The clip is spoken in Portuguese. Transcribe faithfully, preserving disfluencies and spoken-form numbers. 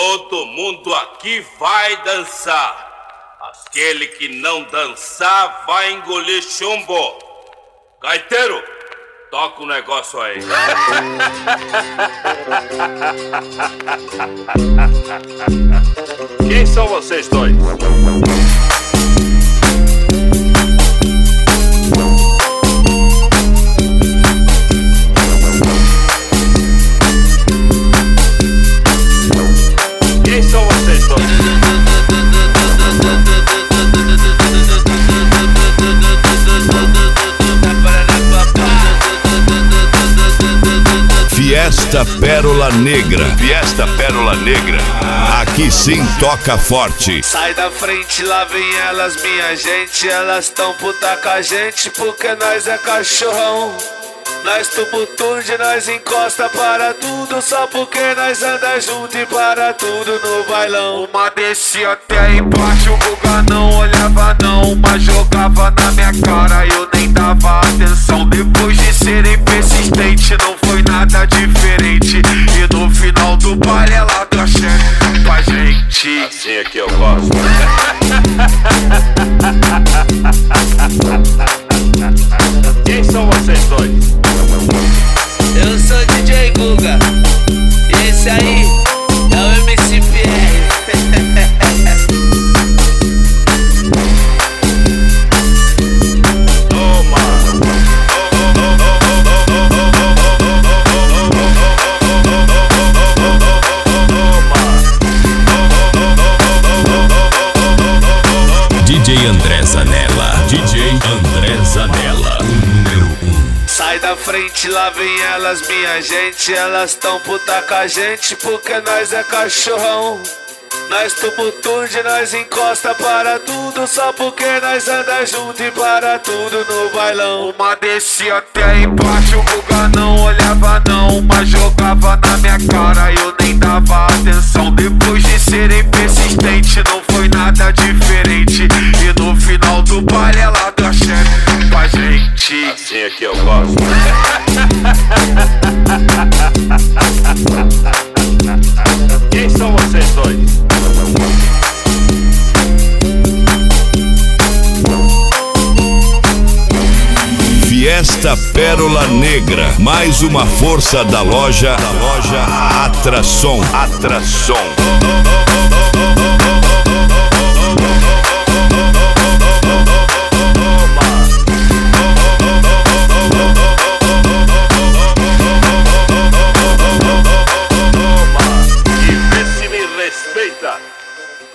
Todo mundo aqui vai dançar. Aquele que não dançar vai engolir chumbo. Gaiteiro, toca o negócio aí. Quem são vocês dois? Quem são vocês dois? Fiesta Pérola Negra. Fiesta Pérola Negra. Aqui sim toca forte. Sai da frente, lá vem elas, minha gente. Elas tão puta com a gente porque nós é cachorrão. Nós tumultude, nós encosta para tudo, só porque nós anda junto e para tudo no bailão. Uma descia até embaixo, o Guga não olhava não, mas jogava na minha cara e eu nem dava atenção. Depois de serem persistentes, não foi nada diferente. E no final do baile ela deu a chefe pra gente. Assim é que eu gosto. Quem são vocês dois? Eu sou D J Guga, e esse aí é o M C P R. D J André Zanella. D J André Zanella, o número um. Sai da frente, lá vem elas, minha gente. Elas tão puta com a gente porque nós é cachorrão. Nós tumultude, nós encosta para tudo, só porque nós anda junto e para tudo no bailão. Uma descia até embaixo, o Guga não olhava não, mas jogava na minha cara e eu nem dava atenção. Depois de serem persistentes, não foi nada diferente. E no final do baile ela deu a chefe pra gente. Assim é que eu gosto. Quem são vocês dois? Fiesta Pérola Negra. Mais uma força da loja, da loja Atração. Atração. E vê se me respeita.